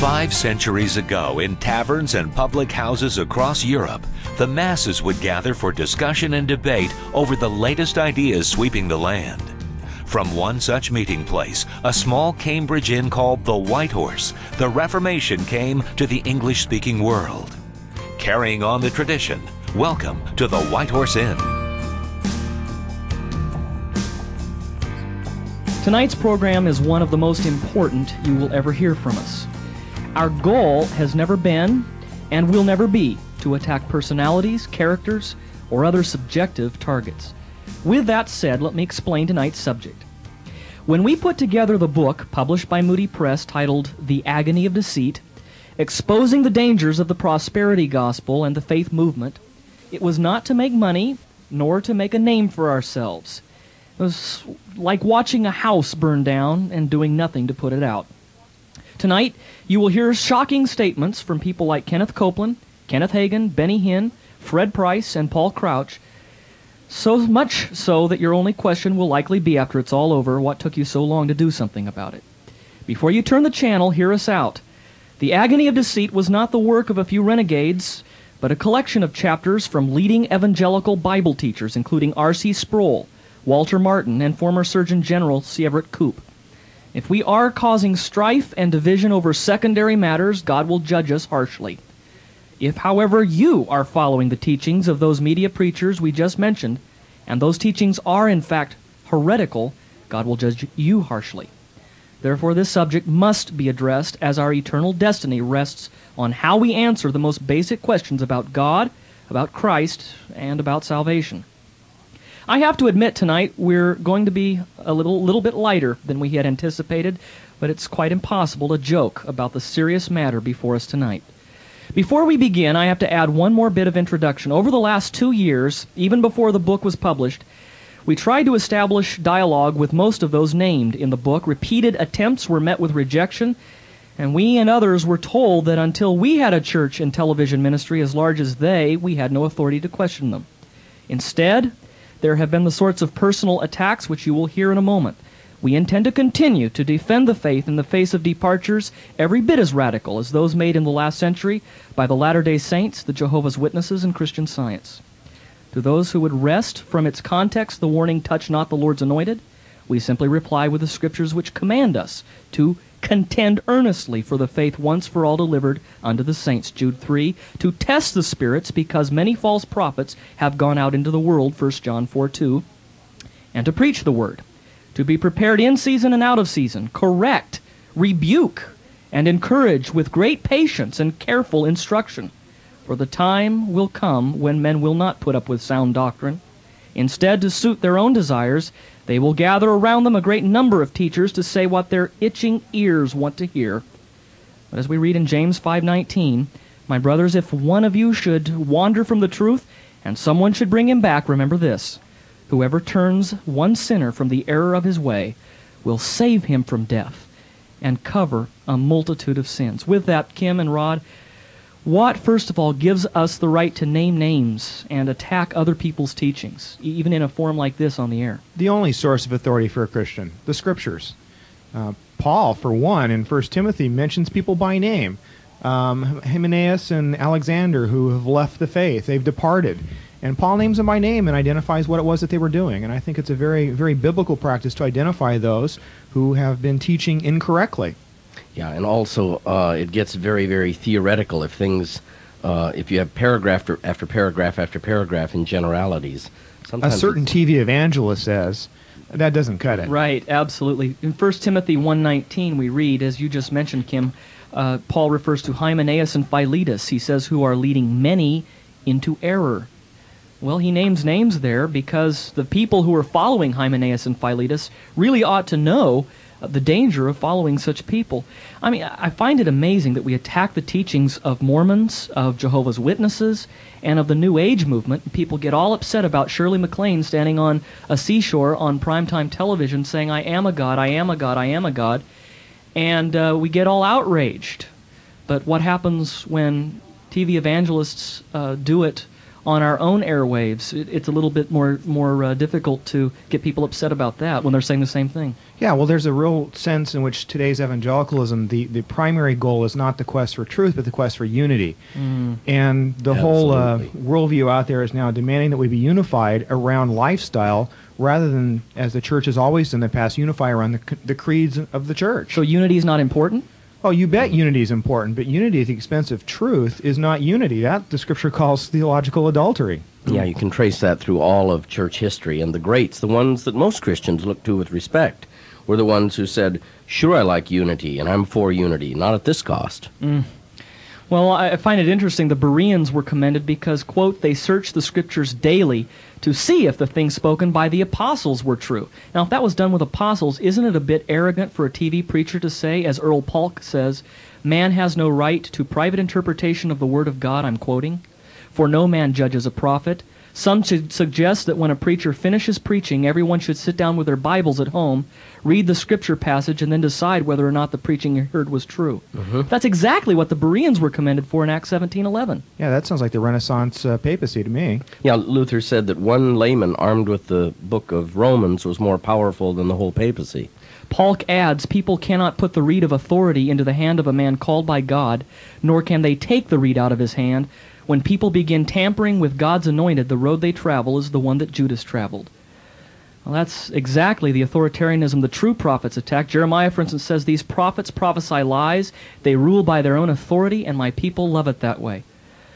5 centuries ago, in taverns and public houses across Europe, the masses would gather for discussion and debate over the latest ideas sweeping the land. From one such meeting place, a small Cambridge inn called the White Horse, the Reformation came to the English-speaking world. Carrying on the tradition, welcome to the White Horse Inn. Tonight's program is one of the most important you will ever hear from us. Our goal has never been, and will never be, to attack personalities, characters, or other subjective targets. With that said, let me explain tonight's subject. When we put together the book published by Moody Press titled The Agony of Deceit, exposing the dangers of the prosperity gospel and the faith movement, it was not to make money, nor to make a name for ourselves. It was like watching a house burn down and doing nothing to put it out. Tonight, you will hear shocking statements from people like Kenneth Copeland, Kenneth Hagin, Benny Hinn, Fred Price, and Paul Crouch, so much so that your only question will likely be after it's all over, what took you so long to do something about it? Before you turn the channel, hear us out. The Agony of Deceit was not the work of a few renegades, but a collection of chapters from leading evangelical Bible teachers, including R.C. Sproul, Walter Martin, and former Surgeon General C. Everett Koop. If we are causing strife and division over secondary matters, God will judge us harshly. If, however, you are following the teachings of those media preachers we just mentioned, and those teachings are in fact heretical, God will judge you harshly. Therefore, this subject must be addressed, as our eternal destiny rests on how we answer the most basic questions about God, about Christ, and about salvation. I have to admit tonight we're going to be a little bit lighter than we had anticipated, but it's quite impossible to joke about the serious matter before us tonight. Before we begin, I have to add one more bit of introduction. Over the last 2 years, even before the book was published, we tried to establish dialogue with most of those named in the book. Repeated attempts were met with rejection, and we and others were told that until we had a church and television ministry as large as they, we had no authority to question them. Instead, there have been the sorts of personal attacks which you will hear in a moment. We intend to continue to defend the faith in the face of departures every bit as radical as those made in the last century by the Latter-day Saints, the Jehovah's Witnesses, and Christian Science. To those who would wrest from its context the warning, "Touch not the Lord's anointed," we simply reply with the Scriptures which command us to contend earnestly for the faith once for all delivered unto the saints, Jude 3, to test the spirits because many false prophets have gone out into the world, 1 John 4:2, and to preach the word, to be prepared in season and out of season, correct, rebuke, and encourage with great patience and careful instruction. For the time will come when men will not put up with sound doctrine. Instead, to suit their own desires, they will gather around them a great number of teachers to say what their itching ears want to hear. But as we read in James 5:19, "My brothers, if one of you should wander from the truth, and someone should bring him back, remember this: whoever turns one sinner from the error of his way will save him from death and cover a multitude of sins." With that, Kim and Rod, what, first of all, gives us the right to name names and attack other people's teachings, even in a forum like this on the air? The only source of authority for a Christian, the Scriptures. Paul, for one, in 1 Timothy, mentions people by name. Hymenaeus and Alexander, who have left the faith. They've departed. And Paul names them by name and identifies what it was that they were doing. And I think it's a very, very biblical practice to identify those who have been teaching incorrectly. Yeah, and also it gets very, very theoretical if things, if you have paragraph after paragraph after paragraph in generalities. A certain TV evangelist says, that doesn't cut it. Right, absolutely. In 1 Timothy 1:19 we read, as you just mentioned, Kim, Paul refers to Hymenaeus and Philetus. He says, who are leading many into error. Well, he names names there because the people who are following Hymenaeus and Philetus really ought to know the danger of following such people. I mean, I find it amazing that we attack the teachings of Mormons, of Jehovah's Witnesses, and of the New Age movement. People get all upset about Shirley MacLaine standing on a seashore on primetime television saying, "I am a God, I am a God, I am a God," and we get all outraged. But what happens when TV evangelists do it on our own airwaves, it's a little bit more difficult to get people upset about that when they're saying the same thing. Yeah, well, there's a real sense in which today's evangelicalism, the primary goal is not the quest for truth, but the quest for unity. And the whole worldview out there is now demanding that we be unified around lifestyle rather than, as the church has always done in the past, unify around the creeds of the church. So unity is not important? Oh, you bet unity is important, but unity at the expense of truth is not unity. That the Scripture calls theological adultery. Yeah, you can trace that through all of church history, and the greats, the ones that most Christians look to with respect, were the ones who said, sure, I like unity, and I'm for unity, not at this cost. Well, I find it interesting. The Bereans were commended because, quote, they searched the Scriptures daily to see if the things spoken by the apostles were true. Now, if that was done with apostles, isn't it a bit arrogant for a TV preacher to say, as Earl Polk says, man has no right to private interpretation of the Word of God, I'm quoting, for no man judges a prophet. Some should suggest that when a preacher finishes preaching, everyone should sit down with their Bibles at home, read the Scripture passage, and then decide whether or not the preaching heard was true. That's exactly what the Bereans were commended for in Acts 17:11. Yeah, that sounds like the Renaissance papacy to me. Yeah, Luther said that one layman armed with the book of Romans was more powerful than the whole papacy. Polk adds, people cannot put the reed of authority into the hand of a man called by God, nor can they take the reed out of his hand. When people begin tampering with God's anointed, the road they travel is the one that Judas traveled. Well, that's exactly the authoritarianism the true prophets attack. Jeremiah, for instance, says, these prophets prophesy lies, they rule by their own authority, and my people love it that way.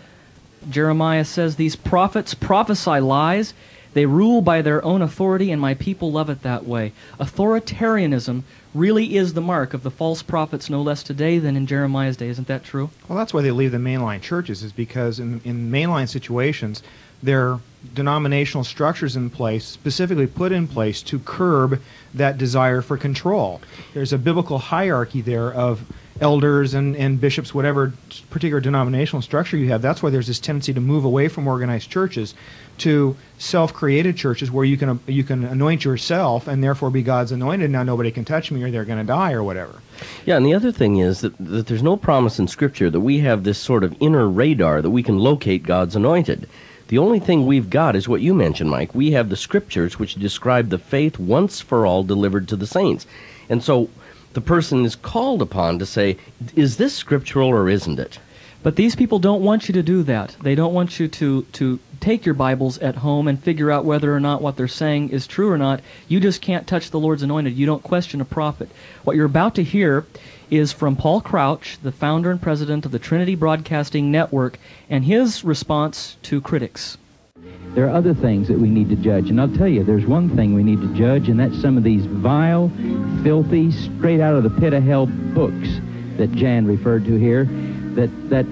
Jeremiah says, these prophets prophesy lies, they rule by their own authority, and my people love it that way. Authoritarianism really is the mark of the false prophets no less today than in Jeremiah's day. Isn't that true? Well, that's why they leave the mainline churches, is because in mainline situations, there are denominational structures in place, specifically put in place to curb that desire for control. There's a biblical hierarchy there of elders and bishops, whatever particular denominational structure you have. That's why there's this tendency to move away from organized churches to self-created churches where you can anoint yourself and therefore be God's anointed. Now nobody can touch me or they're going to die or whatever. Yeah, and the other thing is that there's no promise in Scripture that we have this sort of inner radar that we can locate God's anointed. The only thing we've got is what you mentioned, Mike. We have the Scriptures which describe the faith once for all delivered to the saints. And so the person is called upon to say, is this scriptural or isn't it? But these people don't want you to do that. They don't want you to take your Bibles at home and figure out whether or not what they're saying is true or not. You just can't touch the Lord's anointed. You don't question a prophet. What you're about to hear is from Paul Crouch, the founder and president of the Trinity Broadcasting Network, and his response to critics. There are other things that we need to judge, and I'll tell you, there's one thing we need to judge, and that's some of these vile, filthy, straight out of the pit of hell books that Jan referred to here, that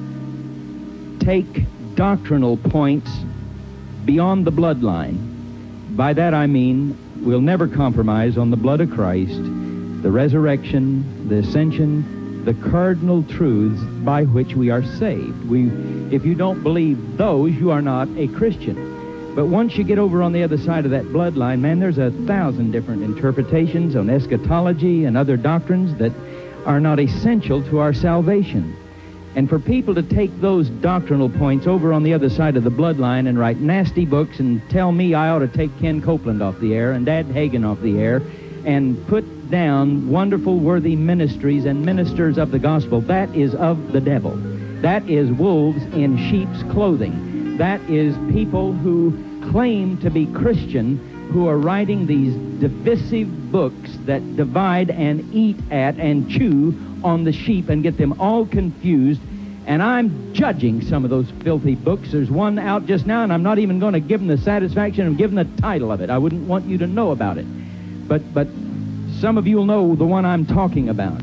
take doctrinal points beyond the bloodline. By that I mean we'll never compromise on the blood of Christ, the resurrection, the ascension, the cardinal truths by which we are saved. If you don't believe those, you are not a Christian. But once you get over on the other side of that bloodline, man, there's 1,000 different interpretations on eschatology and other doctrines that are not essential to our salvation. And for people to take those doctrinal points over on the other side of the bloodline and write nasty books and tell me I ought to take Ken Copeland off the air and Dad Hagen off the air and put down wonderful, worthy ministries and ministers of the gospel, that is of the devil. That is wolves in sheep's clothing. That is people who claim to be Christian who are writing these divisive books that divide and eat at and chew on the sheep and get them all confused. And I'm judging some of those filthy books. There's one out just now, and I'm not even going to give them the satisfaction of giving the title of it. I wouldn't want you to know about it. But some of you will know the one I'm talking about.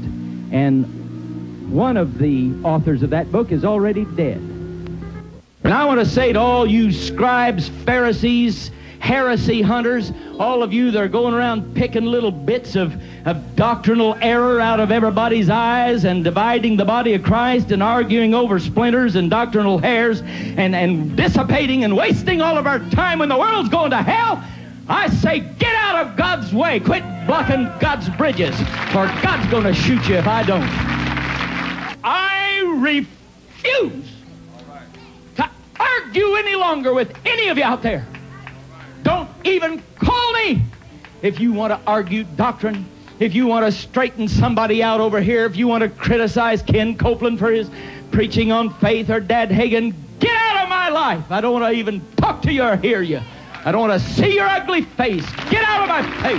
And one of the authors of that book is already dead. And I want to say to all you scribes, Pharisees, heresy hunters, all of you that are going around picking little bits of doctrinal error out of everybody's eyes and dividing the body of Christ and arguing over splinters and doctrinal hairs and dissipating and wasting all of our time when the world's going to hell, I say get out of God's way. Quit blocking God's bridges, or God's going to shoot you if I don't. I refuse argue any longer with any of you out there. Don't even call me if you want to argue doctrine, if you want to straighten somebody out over here, if you want to criticize Ken Copeland for his preaching on faith or Dad Hagen. Get out of my life. I don't want to even talk to you or hear you. I don't want to see your ugly face. Get out of my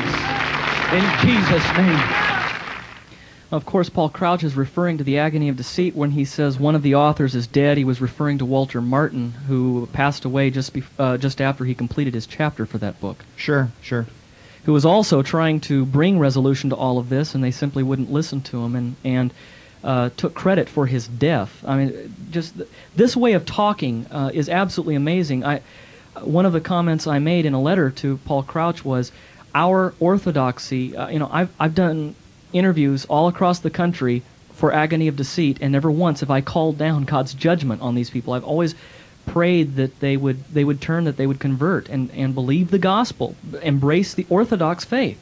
face. In Jesus' name. Of course, Paul Crouch is referring to the agony of deceit when he says one of the authors is dead. He was referring to Walter Martin, who passed away just after he completed his chapter for that book. Sure. Who was also trying to bring resolution to all of this, and they simply wouldn't listen to him and took credit for his death. I mean, just this way of talking is absolutely amazing. One of the comments I made in a letter to Paul Crouch was, our orthodoxy, I've done interviews all across the country for Agony of Deceit, and never once have I called down God's judgment on these people. I've always prayed that they would turn, that they would convert and believe the gospel, embrace the Orthodox faith.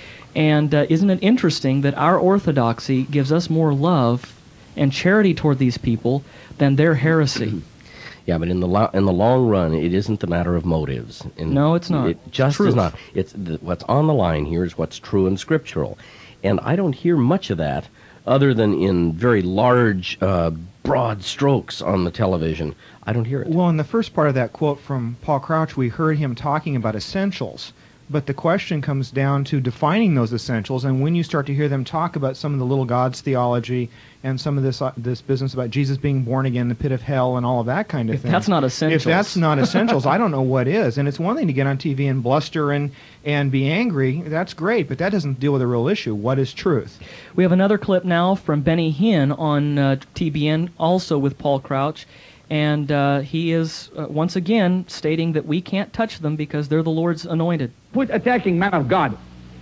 And isn't it interesting that our orthodoxy gives us more love and charity toward these people than their heresy? Yeah, but in the long run, it isn't the matter of motives. No, it's not. It just is not. What's on the line here is what's true and scriptural. And I don't hear much of that other than in very large, broad strokes on the television. I don't hear it. Well, in the first part of that quote from Paul Crouch, we heard him talking about essentials. But the question comes down to defining those essentials, and when you start to hear them talk about some of the little gods theology and some of this business about Jesus being born again, the pit of hell, and all of that kind of thing. If that's not essentials. If that's not essentials, I don't know what is. And it's one thing to get on TV and bluster and be angry. That's great, but that doesn't deal with the real issue. What is truth? We have another clip now from Benny Hinn on TBN, also with Paul Crouch. And he is, once again, stating that we can't touch them because they're the Lord's anointed. Quit attacking man of God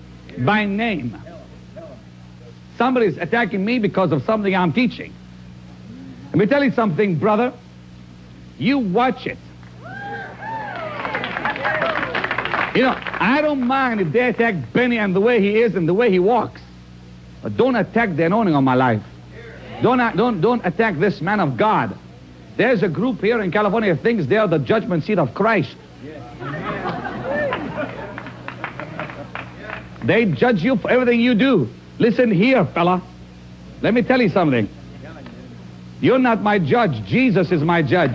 by name. Somebody's attacking me because of something I'm teaching. Let me tell you something, brother. You watch it. You know, I don't mind if they attack Benny and the way he is and the way he walks. But don't attack the anointing on my life. Don't attack this man of God. There's a group here in California that thinks they are the judgment seat of Christ. They judge you for everything you do. Listen here, fella. Let me tell you something. You're not my judge. Jesus is my judge.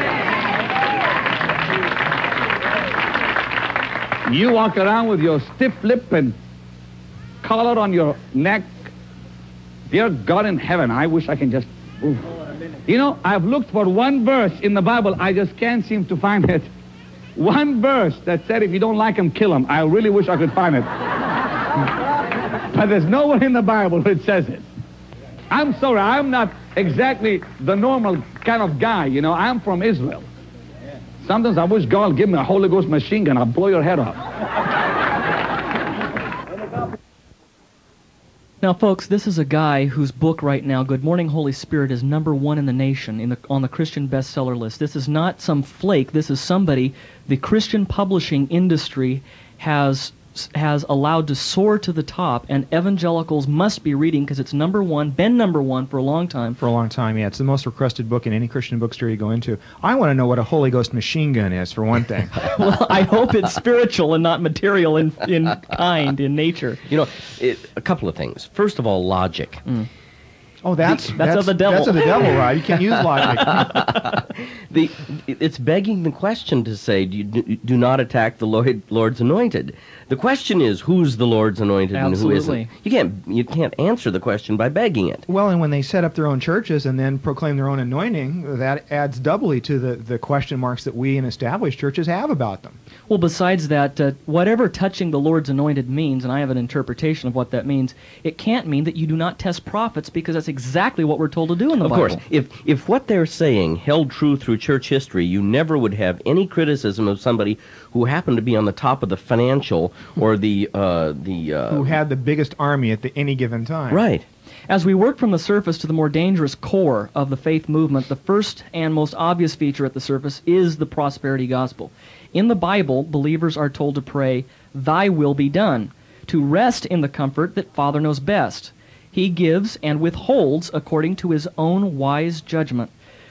You walk around with your stiff lip and collar on your neck. Dear God in heaven, I wish I can just... Oof. You know, I've looked for one verse in the Bible. I just can't seem to find it. One verse that said if you don't like him, kill him. I really wish I could find it. But there's nowhere in the Bible where it says it. I'm sorry, I'm not exactly the normal kind of guy, you know. I'm from Israel. Sometimes I wish God would give me a Holy Ghost machine gun. I'll blow your head off. Now, folks, this is a guy whose book right now, Good Morning, Holy Spirit, is #1 in the nation on the Christian bestseller list. This is not some flake. This is somebody the Christian publishing industry has allowed to soar to the top, and evangelicals must be reading because it's #1, been #1 for a long time. For a long time, yeah. It's the most requested book in any Christian bookstore you go into. I want to know what a Holy Ghost machine gun is, for one thing. Well, I hope it's spiritual and not material in kind, in nature. You know, a couple of things. First of all, logic. Oh, that's of the devil. That's of the devil, right? You can't use logic. It's begging the question to say, do not attack the Lord's anointed. The question is, who's the Lord's anointed Absolutely. and who isn't? You can't answer the question by begging it. Well, and when they set up their own churches and then proclaim their own anointing, that adds doubly to the question marks that we in established churches have about them. Well, besides that, whatever touching the Lord's anointed means, and I have an interpretation of what that means, it can't mean that you do not test prophets, because that's exactly what we're told to do in the Bible. Of course. If what they're saying held true through church history, you never would have any criticism of somebody who happened to be on the top of the financial or the who had the biggest army at any given time. Right. As we work from the surface to the more dangerous core of the faith movement, the first and most obvious feature at the surface is the prosperity gospel. In the Bible, believers are told to pray, "Thy will be done," to rest in the comfort that Father knows best. He gives and withholds according to his own wise judgment.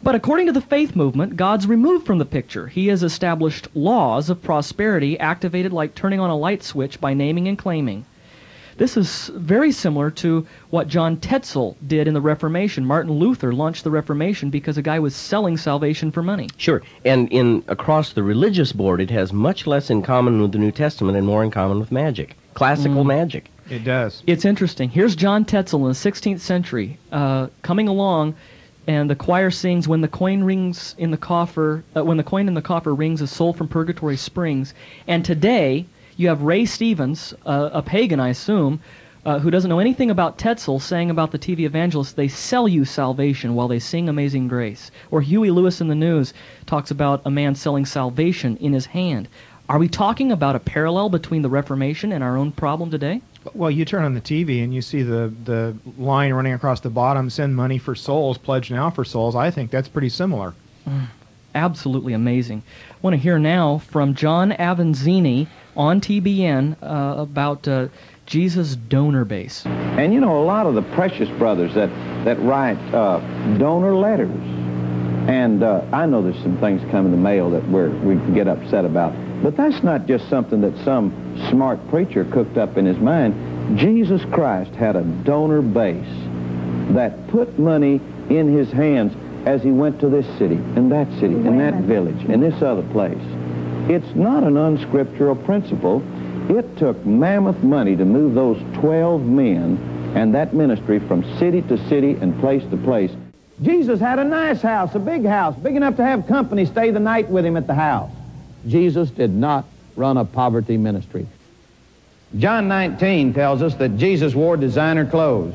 But according to the faith movement, God's removed from the picture. He has established laws of prosperity activated like turning on a light switch by naming and claiming. This is very similar to what John Tetzel did in the Reformation. Martin Luther launched the Reformation because a guy was selling salvation for money. Sure, and across the religious board, it has much less in common with the New Testament and more in common with magic, classical magic. It does. It's interesting. Here's John Tetzel in the 16th century coming along, and the choir sings, "When the coin rings in the coffer, when the coin in the coffer rings, a soul from purgatory springs." And today, you have Ray Stevens, a pagan, I assume, who doesn't know anything about Tetzel, saying about the TV evangelists, they sell you salvation while they sing Amazing Grace. Or Huey Lewis in the News talks about a man selling salvation in his hand. Are we talking about a parallel between the Reformation and our own problem today? Well, you turn on the TV and you see the line running across the bottom, send money for souls, pledge now for souls. I think that's pretty similar. Absolutely amazing. I want to hear now from John Avanzini on TBN about Jesus' donor base. And you know, a lot of the Precious Brothers that write donor letters, and I know there's some things come in the mail that we can get upset about, but that's not just something that some smart preacher cooked up in his mind. Jesus Christ had a donor base that put money in his hands as he went to this city, and that city, and that village, and this other place. It's not an unscriptural principle. It took mammoth money to move those 12 men and that ministry from city to city and place to place. Jesus had a nice house, a big house, big enough to have company stay the night with him at the house. Jesus did not run a poverty ministry. John 19 tells us that Jesus wore designer clothes.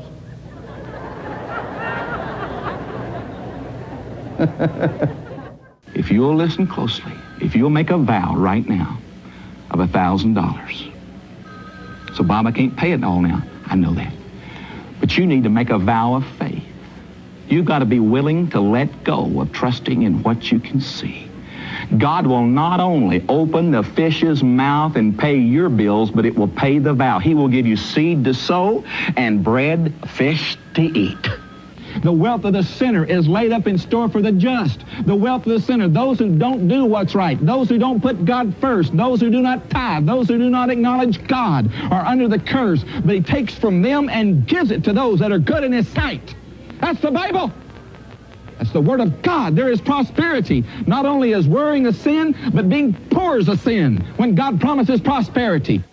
If you'll listen closely, if you'll make a vow right now of $1,000. So, Bob, I can't pay it all now. I know that. But you need to make a vow of faith. You've got to be willing to let go of trusting in what you can see. God will not only open the fish's mouth and pay your bills, but it will pay the vow. He will give you seed to sow and bread, fish to eat. The wealth of the sinner is laid up in store for the just. The wealth of the sinner, those who don't do what's right, those who don't put God first, those who do not tithe, those who do not acknowledge God are under the curse. But he takes from them and gives it to those that are good in his sight. That's the Bible. That's the Word of God. There is prosperity. Not only is worrying a sin, but being poor is a sin when God promises prosperity.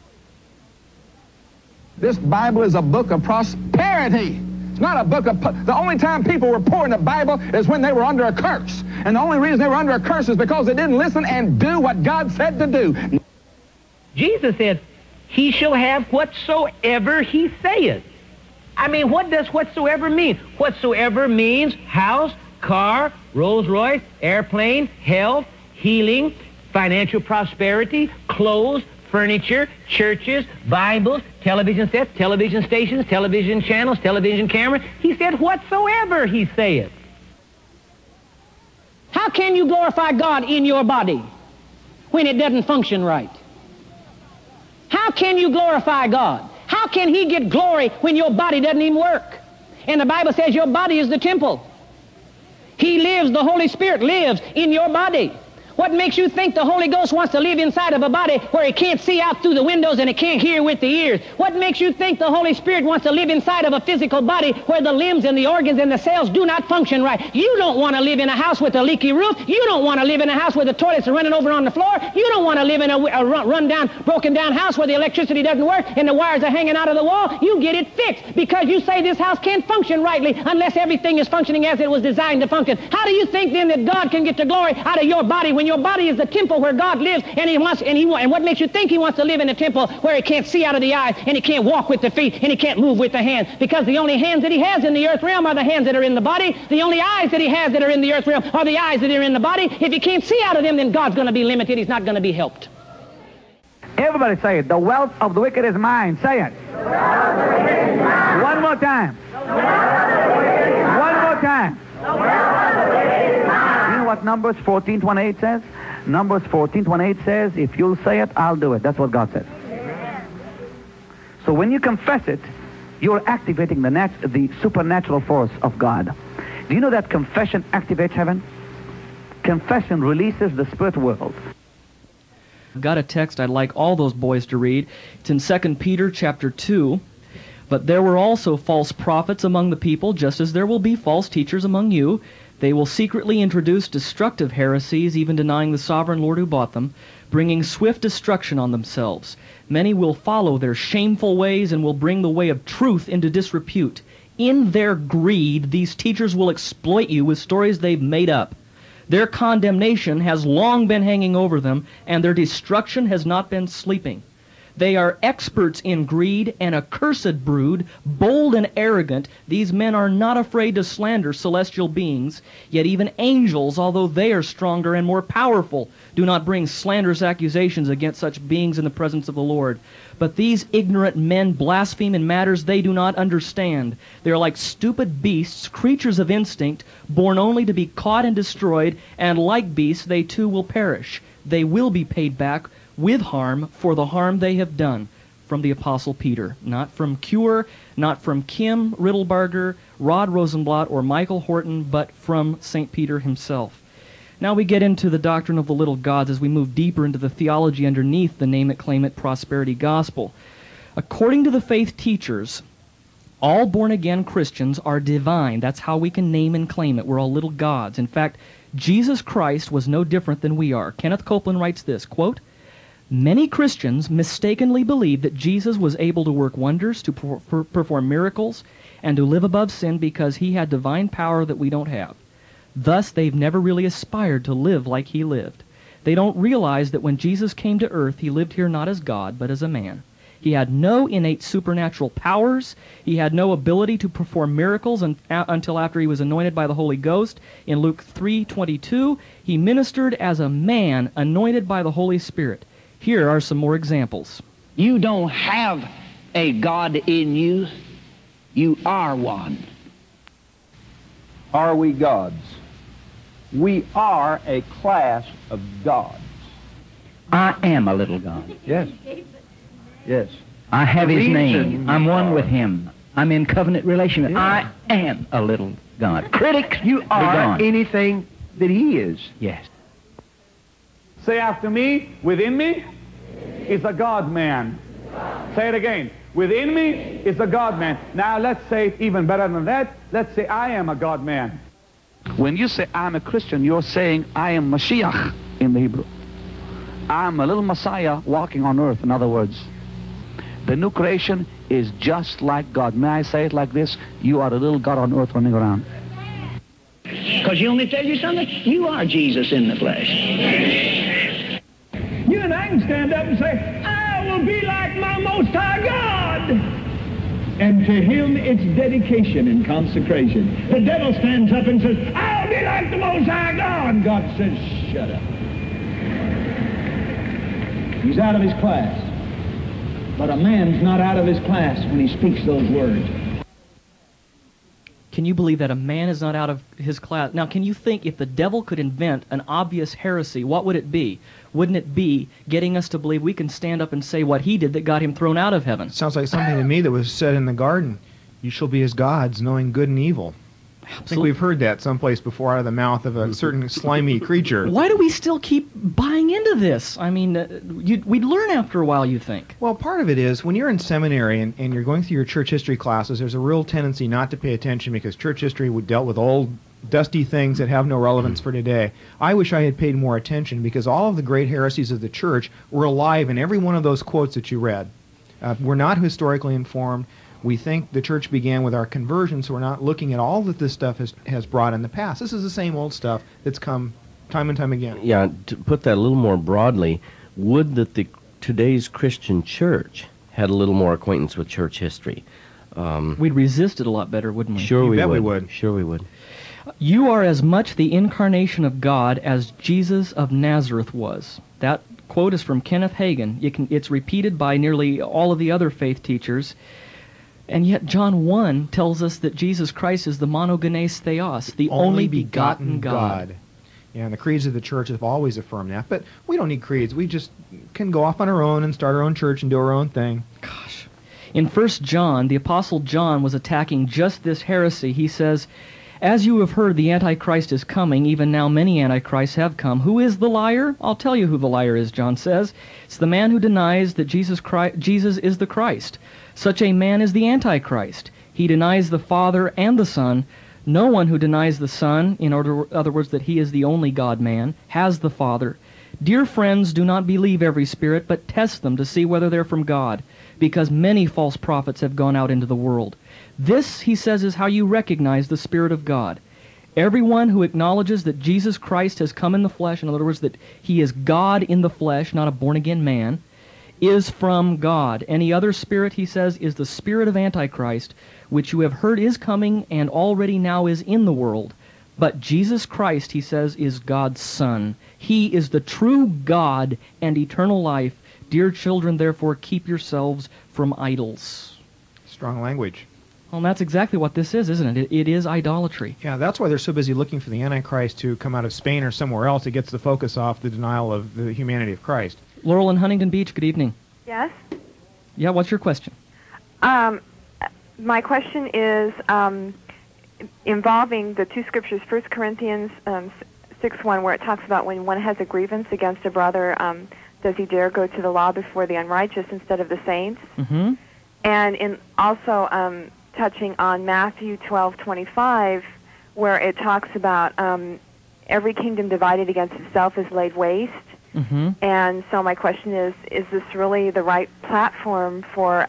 This Bible is a book of prosperity. It's not a book of... The only time people were poor in the Bible is when they were under a curse. And the only reason they were under a curse is because they didn't listen and do what God said to do. Jesus said, he shall have whatsoever he saith. I mean, what does whatsoever mean? Whatsoever means house, car, Rolls Royce, airplane, health, healing, financial prosperity, clothes, furniture, churches, Bibles, television sets, television stations, television channels, television cameras. He said, whatsoever he saith. How can you glorify God in your body when it doesn't function right? How can you glorify God? How can he get glory when your body doesn't even work? And the Bible says your body is the temple. He lives, the Holy Spirit lives in your body. What makes you think the Holy Ghost wants to live inside of a body where it can't see out through the windows and it can't hear with the ears? What makes you think the Holy Spirit wants to live inside of a physical body where the limbs and the organs and the cells do not function right? You don't want to live in a house with a leaky roof. You don't want to live in a house where the toilets are running over on the floor. You don't want to live in a run-down, broken-down house where the electricity doesn't work and the wires are hanging out of the wall. You get it fixed because you say this house can't function rightly unless everything is functioning as it was designed to function. How do you think then that God can get the glory out of your body when your body is the temple where God lives, and what makes you think he wants to live in a temple where he can't see out of the eyes, and he can't walk with the feet, and he can't move with the hands? Because the only hands that he has in the earth realm are the hands that are in the body. The only eyes that he has that are in the earth realm are the eyes that are in the body. If he can't see out of them, then God's going to be limited. He's not going to be helped. Everybody say it. The wealth of the wicked is mine. Say it. One more time. One more time. You know what Numbers 14:28 says? Numbers 14:28 says, if you'll say it, I'll do it. That's what God says. So when you confess it, you're activating the supernatural force of God. Do you know that confession activates heaven? Confession releases the spirit world. I've got a text I'd like all those boys to read. It's in 2 Peter chapter 2. But there were also false prophets among the people, just as there will be false teachers among you. They will secretly introduce destructive heresies, even denying the sovereign Lord who bought them, bringing swift destruction on themselves. Many will follow their shameful ways and will bring the way of truth into disrepute. In their greed, these teachers will exploit you with stories they've made up. Their condemnation has long been hanging over them, and their destruction has not been sleeping. They are experts in greed, an accursed brood, bold and arrogant. These men are not afraid to slander celestial beings, yet even angels, although they are stronger and more powerful, do not bring slanderous accusations against such beings in the presence of the Lord. But these ignorant men blaspheme in matters they do not understand. They are like stupid beasts, creatures of instinct, born only to be caught and destroyed, and like beasts they too will perish. They will be paid back with harm for the harm they have done. From the Apostle Peter. Not from Cure, not from Kim Riddlebarger, Rod Rosenblatt, or Michael Horton, but from St. Peter himself. Now we get into the doctrine of the little gods as we move deeper into the theology underneath the name it, claim it, prosperity gospel. According to the faith teachers, all born-again Christians are divine. That's how we can name and claim it. We're all little gods. In fact, Jesus Christ was no different than we are. Kenneth Copeland writes this, quote, "Many Christians mistakenly believe that Jesus was able to work wonders, to perform miracles, and to live above sin because he had divine power that we don't have. Thus, they've never really aspired to live like he lived. They don't realize that when Jesus came to earth, he lived here not as God, but as a man. He had no innate supernatural powers. He had no ability to perform miracles until after he was anointed by the Holy Ghost. In Luke 3:22, he ministered as a man anointed by the Holy Spirit. Here are some more examples. You don't have a God in you. You are one. Are we gods? We are a class of gods. I am a little God. Yes. Yes. I have his name. I'm one with him. I'm in covenant relationship. I am a little God. Critics, you are anything that he is. Yes. Say after me, within me is a God-man. Say it again. Within me is a God-man. Now let's say it even better than that. Let's say I am a God-man. When you say I'm a Christian, you're saying I am Mashiach in the Hebrew. I'm a little Messiah walking on earth, in other words. The new creation is just like God. May I say it like this? You are a little God on earth running around. Because you only tell you something, you are Jesus in the flesh. You and I can stand up and say, I will be like my Most High God. And to him it's dedication and consecration. The devil stands up and says, I'll be like the Most High God. God says, shut up. He's out of his class. But a man's not out of his class when he speaks those words. Can you believe that a man is not out of his class? Now, can you think if the devil could invent an obvious heresy, what would it be? Wouldn't it be getting us to believe we can stand up and say what he did that got him thrown out of heaven? Sounds like something to me that was said in the garden. You shall be as gods, knowing good and evil. I think we've heard that someplace before out of the mouth of a certain slimy creature. Why do we still keep buying into this? I mean, we'd learn after a while, you think. Well, part of it is when you're in seminary and you're going through your church history classes, there's a real tendency not to pay attention because church history dealt with old, dusty things that have no relevance for today. I wish I had paid more attention because all of the great heresies of the church were alive in every one of those quotes that you read. We're not historically informed. We think the church began with our conversion, so we're not looking at all that this stuff has brought in the past. This is the same old stuff that's come time and time again. Yeah, to put that a little more broadly, would that today's Christian church had a little more acquaintance with church history? We'd resist it a lot better, wouldn't we? Sure we bet would. we would. Sure we would. You are as much the incarnation of God as Jesus of Nazareth was. That quote is from Kenneth Hagin. It's repeated by nearly all of the other faith teachers. And yet John 1 tells us that Jesus Christ is the monogenes theos, the only begotten God. Yeah, and the creeds of the church have always affirmed that. But we don't need creeds. We just can go off on our own and start our own church and do our own thing. Gosh. In 1 John, the Apostle John was attacking just this heresy. He says, As you have heard, the Antichrist is coming. Even now many Antichrists have come. Who is the liar? I'll tell you who the liar is, John says. It's the man who denies that Jesus is the Christ. Such a man is the Antichrist. He denies the Father and the Son. No one who denies the Son, in other words, that he is the only God-man, has the Father. Dear friends, do not believe every spirit, but test them to see whether they're from God, because many false prophets have gone out into the world. This, he says, is how you recognize the Spirit of God. Everyone who acknowledges that Jesus Christ has come in the flesh, in other words, that he is God in the flesh, not a born-again man, is from God. Any other spirit, he says, is the spirit of Antichrist, which you have heard is coming and already now is in the world. But Jesus Christ, he says, is God's Son. He is the true God and eternal life. Dear children, therefore, keep yourselves from idols. Strong language. Well, and that's exactly what this is, isn't it? It is idolatry. Yeah, that's why they're so busy looking for the Antichrist to come out of Spain or somewhere else. It gets the focus off the denial of the humanity of Christ. Laurel in Huntington Beach, good evening. Yes? Yeah, what's your question? My question is involving the two scriptures, 1 Corinthians 6:1, where it talks about when one has a grievance against a brother, does he dare go to the law before the unrighteous instead of the saints? Mm-hmm. And also touching on Matthew 12:25, where it talks about every kingdom divided against itself is laid waste. Mm-hmm. And so my question is this really the right platform for,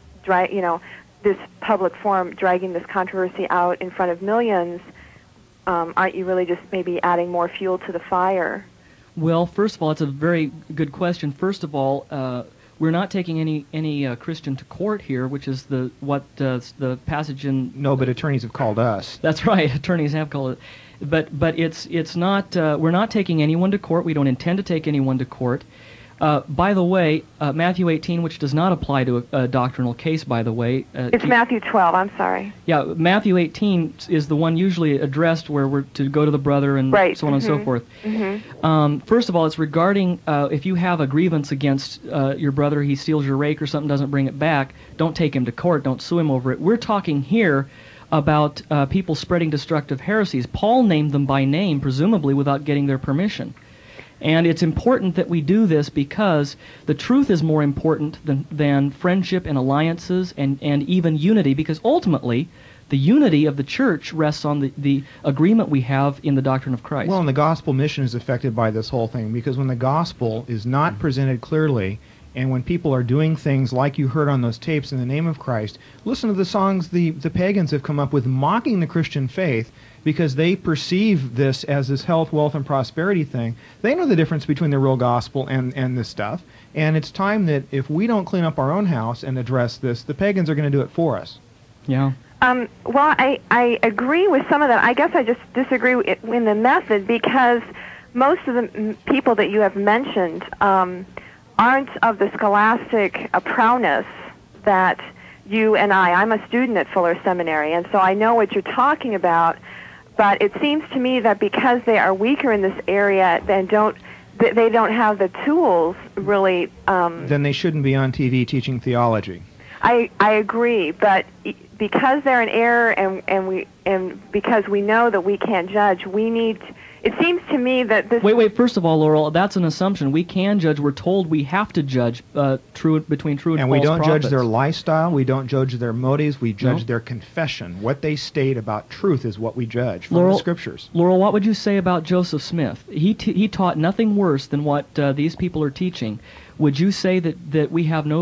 this public forum dragging this controversy out in front of millions? Aren't you really just maybe adding more fuel to the fire? Well, first of all, it's a very good question. First of all, we're not taking any Christian to court here, which is the passage in... No, but attorneys have called us. That's right, attorneys have called it. But it's not, we're not taking anyone to court. We don't intend to take anyone to court. By the way, Matthew 18, which does not apply to a doctrinal case, by the way. It's Matthew 12, I'm sorry. Yeah, Matthew 18 is the one usually addressed where we're to go to the brother and so on and so forth. Mm-hmm. First of all, it's regarding if you have a grievance against your brother, he steals your rake or something, doesn't bring it back, don't take him to court, don't sue him over it. We're talking here about people spreading destructive heresies. Paul named them by name, presumably without getting their permission. And it's important that we do this because the truth is more important than friendship and alliances and even unity, because ultimately the unity of the church rests on the agreement we have in the doctrine of Christ. Well, and the gospel mission is affected by this whole thing, because when the gospel is not presented clearly, and when people are doing things like you heard on those tapes in the name of Christ, listen to the songs the pagans have come up with mocking the Christian faith, because they perceive this as this health, wealth, and prosperity thing. They know the difference between the real gospel and this stuff. And it's time that if we don't clean up our own house and address this, the pagans are going to do it for us. Yeah. Well, I agree with some of that. I guess I just disagree in the method, because most of the people that you have mentioned aren't of the scholastic prowess that you and I'm a student at Fuller Seminary, and so I know what you're talking about. But it seems to me that because they are weaker in this area, they don't have the tools really. Then they shouldn't be on TV teaching theology. I agree, but because they're in error, and because we know that we can't judge, we need. It seems to me that this... Wait, first of all, Laurel, that's an assumption. We can judge. We're told we have to judge between true and false prophets. And we don't judge their lifestyle. We don't judge their motives. We judge their confession. What they state about truth is what we judge from the Scriptures. Laurel, what would you say about Joseph Smith? He taught nothing worse than what these people are teaching. Would you say that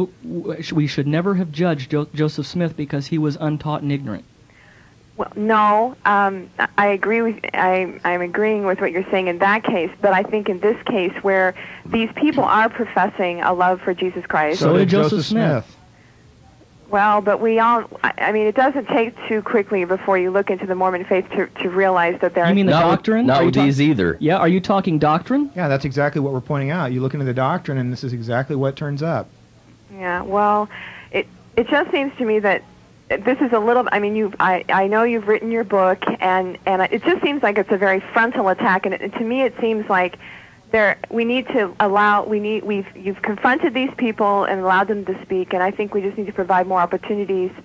we should never have judged Joseph Smith because he was untaught and ignorant? Well, no, I agree with. I'm agreeing with what you're saying in that case, but I think in this case, where these people are professing a love for Jesus Christ, so did Joseph Smith. Well, but we all. I mean, it doesn't take too quickly before you look into the Mormon faith to realize that there. You mean the doctrine? Not with these either. Yeah, are you talking doctrine? Yeah, that's exactly what we're pointing out. You look into the doctrine, and this is exactly what turns up. Yeah. Well, it just seems to me that. This is a little. I mean, I know you've written your book, and it just seems like it's a very frontal attack. And to me, it seems like we need to allow. You've confronted these people and allowed them to speak, and I think we just need to provide more opportunities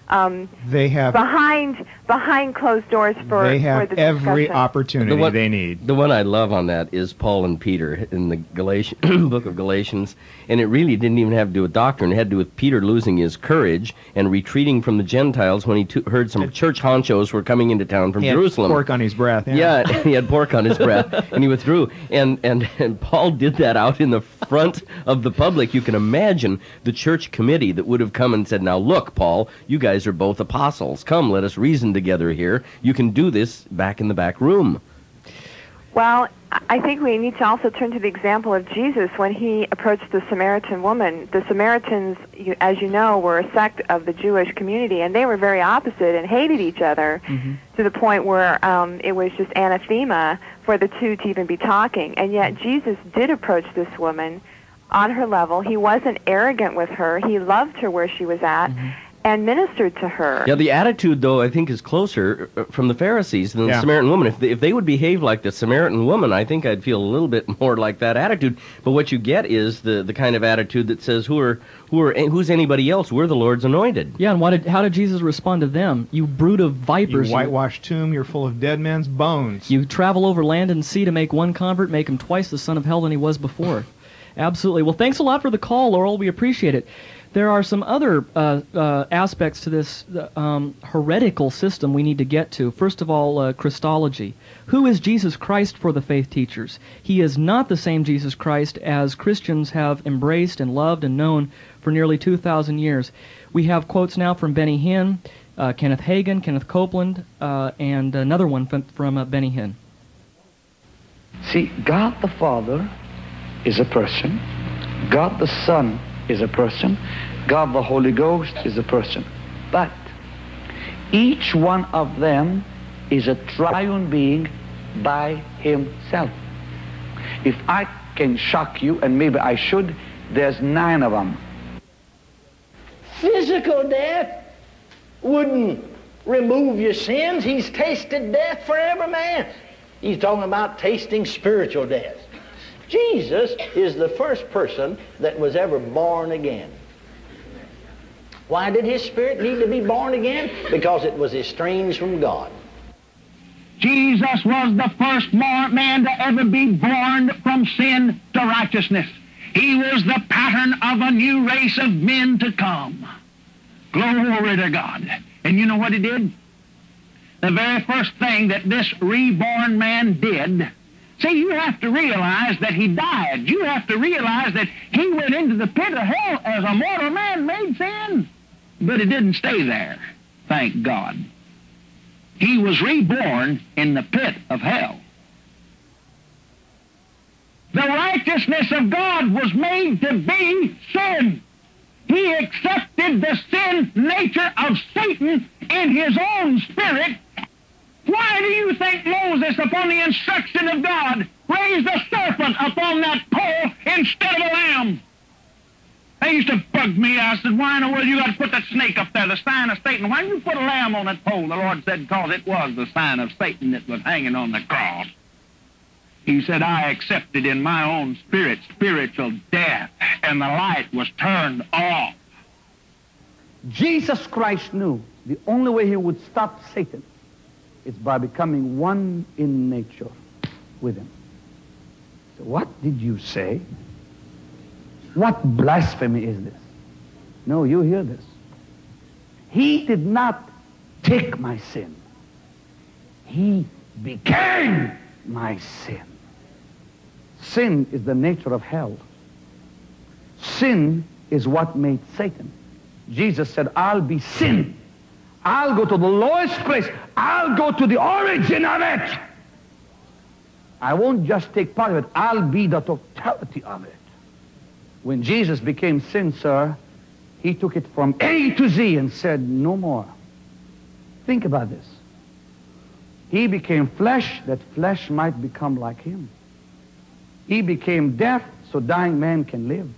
They have behind closed doors for they have for the every discussion. opportunity they need. The one I love on that is Paul and Peter in the book of Galatians, and it really didn't even have to do with doctrine. It had to do with Peter losing his courage and retreating from the Gentiles when he heard some church honchos were coming into town from Jerusalem. He had pork on his breath. Yeah, he had pork on his breath, and he withdrew. And Paul did that out in the front of the public. You can imagine the church committee that would have come and said, "Now look, Paul, you guys are both apostles. Come, let us reason together here. You can do this back in the back room." Well, I think we need to also turn to the example of Jesus when he approached the Samaritan woman. The Samaritans, as you know, were a sect of the Jewish community, and they were very opposite and hated each other to the point where it was just anathema for the two to even be talking. And yet Jesus did approach this woman on her level. He wasn't arrogant with her. He loved her where she was at. And ministered to her. Yeah, the attitude, though, I think is closer from the Pharisees than the Samaritan woman. If they would behave like the Samaritan woman, I think I'd feel a little bit more like that attitude. But what you get is the kind of attitude that says, who's anybody else? We're the Lord's anointed. Yeah, and how did Jesus respond to them? You brood of vipers. You whitewashed tomb, you're full of dead men's bones. You travel over land and sea to make one convert, make him twice the son of hell than he was before. Absolutely. Well, thanks a lot for the call, Laurel. We appreciate it. There are some other aspects to this heretical system we need to get to. First of all, Christology. Who is Jesus Christ for the faith teachers? He is not the same Jesus Christ as Christians have embraced and loved and known for nearly 2,000 years. We have quotes now from Benny Hinn, Kenneth Hagin, Kenneth Copeland, and another one from Benny Hinn. See, God the Father is a person. God the Son is a person. God the Holy Ghost is a person. But each one of them is a triune being by himself. If I can shock you, and maybe I should, there's 9 of them. Physical death wouldn't remove your sins. He's tasted death for every man. He's talking about tasting spiritual death. Jesus is the first person that was ever born again. Why did his spirit need to be born again? Because it was estranged from God. Jesus was the first man to ever be born from sin to righteousness. He was the pattern of a new race of men to come. Glory to God. And you know what he did? The very first thing that this reborn man did, see, you have to realize that he died. You have to realize that he went into the pit of hell as a mortal man made sin. But it didn't stay there, thank God. He was reborn in the pit of hell. The righteousness of God was made to be sin. He accepted the sin nature of Satan in his own spirit. Why do you think Moses, upon the instruction of God, raised a serpent upon that pole instead of a lamb? They used to bug me. I said, why in the world you got to put that snake up there, the sign of Satan? Why didn't you put a lamb on that pole? The Lord said, because it was the sign of Satan that was hanging on the cross. He said, I accepted in my own spirit spiritual death, and the light was turned off. Jesus Christ knew the only way he would stop Satan is by becoming one in nature with him. So what did you say? What blasphemy is this? No, you hear this. He did not take my sin. He became my sin. Sin is the nature of hell. Sin is what made Satan. Jesus said, I'll be sin. I'll go to the lowest place. I'll go to the origin of it. I won't just take part of it. I'll be the totality of it. When Jesus became sin, sir, he took it from A to Z and said, no more. Think about this. He became flesh that flesh might become like him. He became death so dying man can live.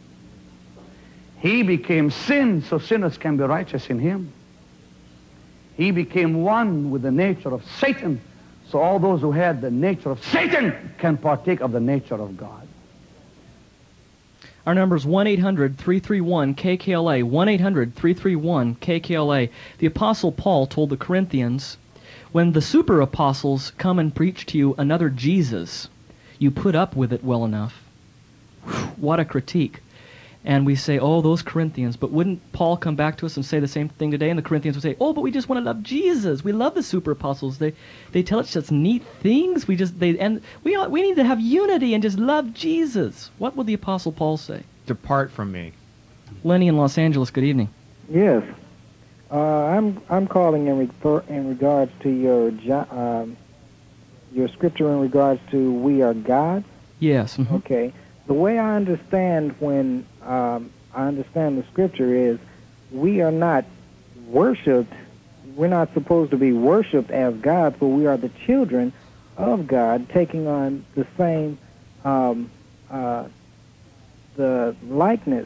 He became sin so sinners can be righteous in him. He became one with the nature of Satan so all those who had the nature of Satan can partake of the nature of God. Our number is 1-800-331-KKLA, 1-800-331-KKLA. The Apostle Paul told the Corinthians, when the super apostles come and preach to you another Jesus, you put up with it well enough. Whew, what a critique. And we say, oh, those Corinthians. But wouldn't Paul come back to us and say the same thing today? And the Corinthians would say, oh, but we just want to love Jesus. We love the super apostles. They tell us such neat things. We need to have unity and just love Jesus. What would the Apostle Paul say? Depart from me. Lenny in Los Angeles, good evening. Yes. I'm calling in regards to your scripture in regards to we are God. Yes. Mm-hmm. Okay. The way I understand when I understand the scripture is we are not worshipped. We're not supposed to be worshipped as gods, but we are the children of God, taking on the same the likeness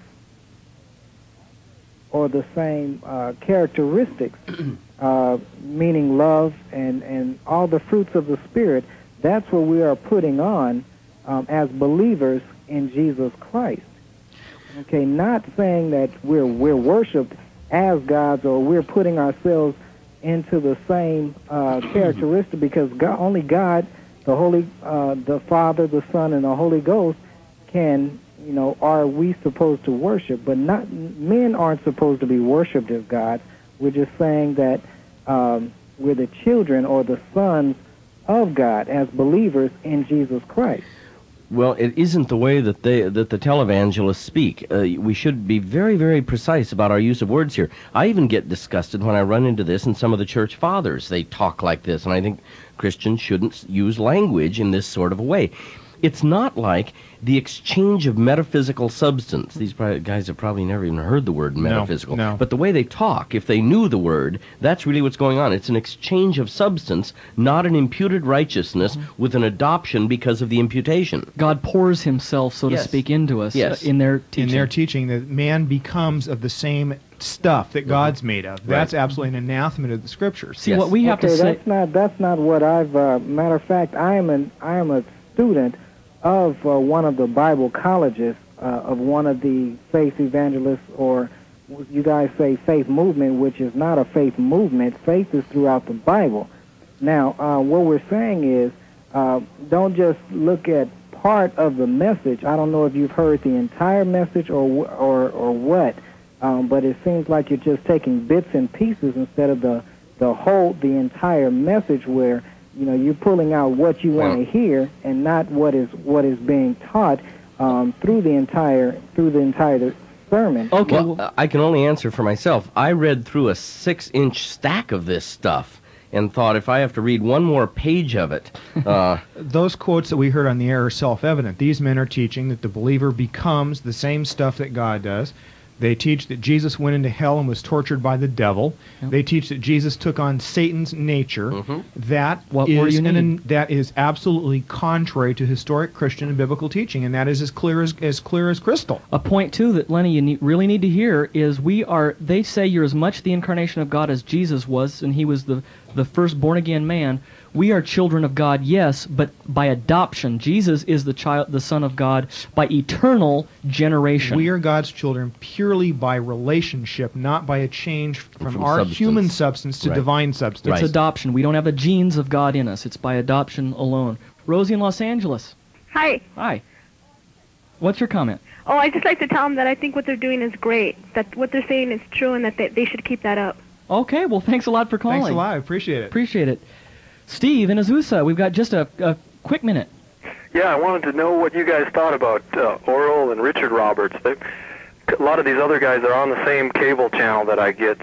or the same characteristics, meaning love and all the fruits of the Spirit. That's what we are putting on as believers in Jesus Christ. Okay, not saying that we're worshipped as gods or we're putting ourselves into the same characteristic, because only God, the Father, the Son, and the Holy Ghost can, are we supposed to worship, but not men aren't supposed to be worshipped as gods. We're just saying that we're the children or the sons of God as believers in Jesus Christ. Well, it isn't the way that the televangelists speak. We should be very, very precise about our use of words here. I even get disgusted when I run into this in some of the church fathers. They talk like this, and I think Christians shouldn't use language in this sort of a way. It's not like the exchange of metaphysical substance. These guys have probably never even heard the word metaphysical. No. But the way they talk, if they knew the word, that's really what's going on. It's an exchange of substance, not an imputed righteousness with an adoption because of the imputation. God pours himself, so to speak, into us in their teaching. In their teaching, that man becomes of the same stuff that God's made of. That's absolutely an anathema to the Scriptures. See, what we have to say... That's not what I've... matter of fact, I am a student of one of the Bible colleges, of one of the faith evangelists, or you guys say faith movement, which is not a faith movement. Faith is throughout the Bible. Now, what we're saying is, don't just look at part of the message. I don't know if you've heard the entire message or what, but it seems like you're just taking bits and pieces instead of the entire message, where you're pulling out what you want to hear and not what is being taught through the entire sermon. Okay, well, I can only answer for myself. I read through a 6-inch stack of this stuff and thought, if I have to read one more page of it... Those quotes that we heard on the air are self-evident. These men are teaching that the believer becomes the same stuff that God does. They teach that Jesus went into hell and was tortured by the devil. Yep. They teach that Jesus took on Satan's nature. That is absolutely contrary to historic Christian and biblical teaching, and that is as clear as crystal. A point, too, that, Lenny, you really need to hear is they say you're as much the incarnation of God as Jesus was, and he was the first born-again man. We are children of God, yes, but by adoption. Jesus is the Son of God by eternal generation. We are God's children purely by relationship, not by a change from our substance. Human substance to divine substance. It's adoption. We don't have the genes of God in us. It's by adoption alone. Rosie in Los Angeles. Hi. Hi. What's your comment? Oh, I'd just like to tell them that I think what they're doing is great, that what they're saying is true, and that they should keep that up. Okay, well, thanks a lot for calling. Thanks a lot. I appreciate it. Appreciate it. Steve in Azusa, we've got just a quick minute. Yeah, I wanted to know what you guys thought about Oral and Richard Roberts. A lot of these other guys are on the same cable channel that I get,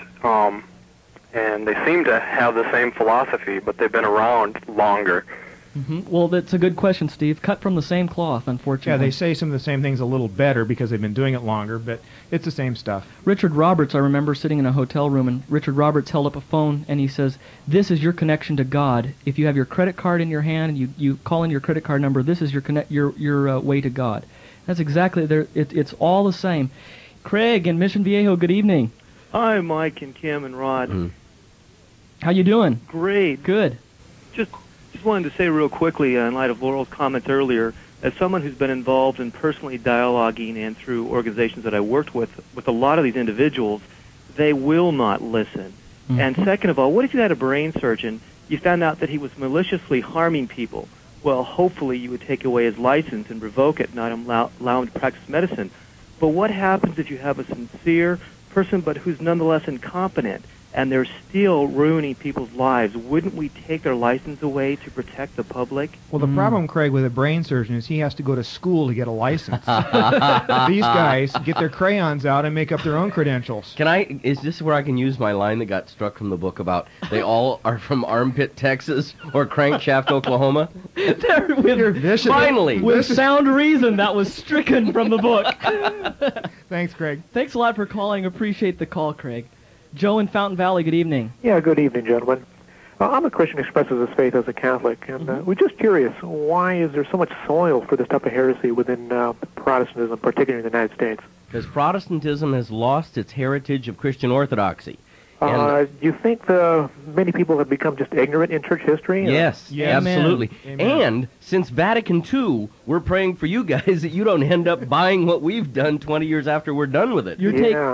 and they seem to have the same philosophy, but they've been around longer. Well, that's a good question, Steve. Cut from the same cloth, unfortunately. Yeah, they say some of the same things a little better because they've been doing it longer, but it's the same stuff. Richard Roberts, I remember sitting in a hotel room, and Richard Roberts held up a phone, and he says, this is your connection to God. If you have your credit card in your hand, and you call in your credit card number, this is your way to God. That's exactly, it's all the same. Craig in Mission Viejo, good evening. Hi, Mike and Kim and Rod. How you doing? Great. Good. Just wanted to say real quickly, in light of Laurel's comments earlier, as someone who's been involved in personally dialoguing and through organizations that I worked with a lot of these individuals, they will not listen. Mm-hmm. And second of all, what if you had a brain surgeon, you found out that he was maliciously harming people? Well, hopefully you would take away his license and revoke it, not allow him to practice medicine. But what happens if you have a sincere person but who's nonetheless incompetent, and they're still ruining people's lives? Wouldn't we take their license away to protect the public? Well, the problem, Craig, with a brain surgeon is he has to go to school to get a license. These guys get their crayons out and make up their own credentials. Is this where I can use my line that got struck from the book about they all are from Armpit, Texas, or Crankshaft, Oklahoma? You're vicious. Finally! With sound reason, that was stricken from the book. Thanks, Craig. Thanks a lot for calling. Appreciate the call, Craig. Joe in Fountain Valley, good evening. Yeah, good evening, gentlemen. I'm a Christian who expresses his faith as a Catholic, and we're just curious, why is there so much soil for this type of heresy within Protestantism, particularly in the United States? Because Protestantism has lost its heritage of Christian orthodoxy. Do you think many people have become just ignorant in church history? Yes, absolutely. Amen. And since Vatican II, we're praying for you guys that you don't end up buying what we've done 20 years after we're done with it.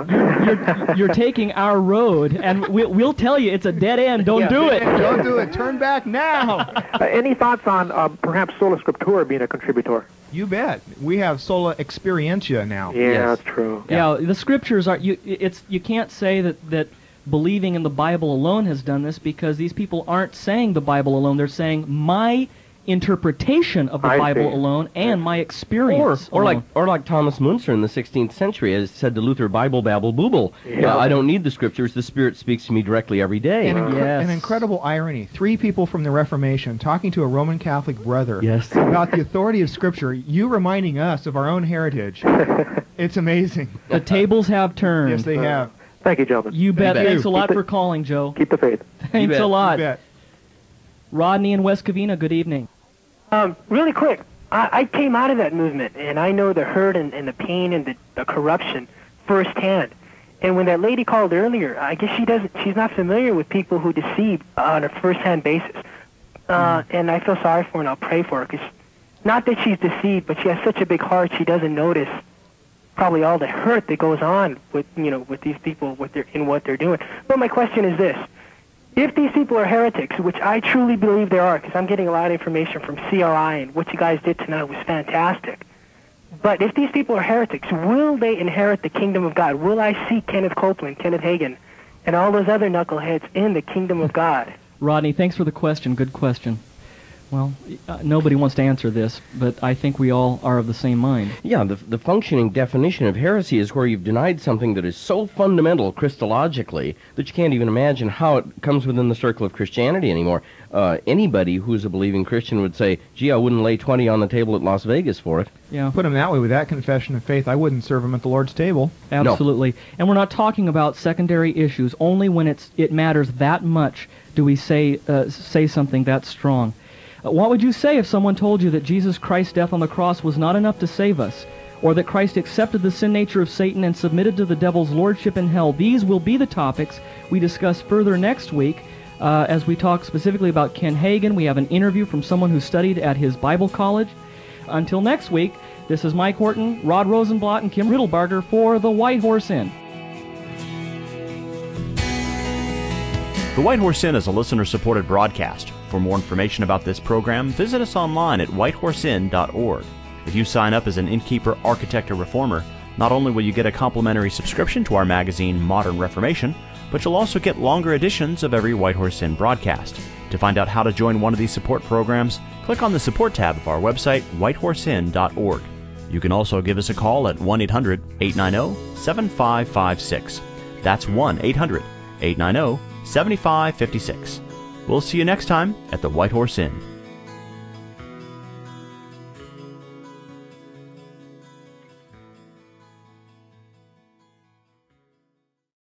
You're taking our road, and we'll tell you it's a dead end. Don't do it. Don't do it. Turn back now. Any thoughts on perhaps Sola Scriptura being a contributor? You bet. We have Sola Experientia now. Yeah, that's true. Yeah, the Scriptures are. You can't say that believing in the Bible alone has done this, because these people aren't saying the Bible alone. They're saying my interpretation of the Bible alone and my experience or like Thomas Munzer in the 16th century has said to Luther, Bible, babble, booble. Yeah. I don't need the Scriptures. The Spirit speaks to me directly every day. An incredible irony. 3 people from the Reformation talking to a Roman Catholic brother yes. about the authority of Scripture, you reminding us of our own heritage. It's amazing. The tables have turned. Yes, they have. Thank you, gentlemen. You bet. Thanks a lot for calling, Joe. Keep the faith. Thanks a lot. You bet. Rodney in West Covina, good evening. Really quick, I came out of that movement, and I know the hurt and the pain and the corruption firsthand. And when that lady called earlier, I guess she's not familiar with people who deceive on a first-hand basis. And I feel sorry for her, and I'll pray for her, because not that she's deceived, but she has such a big heart, she doesn't notice probably all the hurt that goes on with these people in what they're doing. But my question is this: if these people are heretics, which I truly believe they are, because I'm getting a lot of information from CRI, and what you guys did tonight was fantastic. But if these people are heretics, will they inherit the kingdom of God? Will I see Kenneth Copeland, Kenneth Hagin, and all those other knuckleheads in the kingdom of God? Rodney, thanks for the question. Good question. Well, nobody wants to answer this, but I think we all are of the same mind. Yeah, the functioning definition of heresy is where you've denied something that is so fundamental Christologically that you can't even imagine how it comes within the circle of Christianity anymore. Anybody who's a believing Christian would say, gee, I wouldn't lay 20 on the table at Las Vegas for it. Yeah. Put him that way, with that confession of faith, I wouldn't serve him at the Lord's table. Absolutely. No. And we're not talking about secondary issues. Only when it matters that much do we say something that strong. What would you say if someone told you that Jesus Christ's death on the cross was not enough to save us, or that Christ accepted the sin nature of Satan and submitted to the devil's lordship in hell? These will be the topics we discuss further next week as we talk specifically about Ken Hagin. We have an interview from someone who studied at his Bible college. Until next week, this is Mike Horton, Rod Rosenblatt, and Kim Riddlebarger for The White Horse Inn. The White Horse Inn is a listener-supported broadcast. For more information about this program, visit us online at whitehorseinn.org. If you sign up as an innkeeper, architect, or reformer, not only will you get a complimentary subscription to our magazine, Modern Reformation, but you'll also get longer editions of every White Horse Inn broadcast. To find out how to join one of these support programs, click on the Support tab of our website, whitehorseinn.org. You can also give us a call at 1-800-890-7556. That's 1-800-890-7556. We'll see you next time at the White Horse Inn.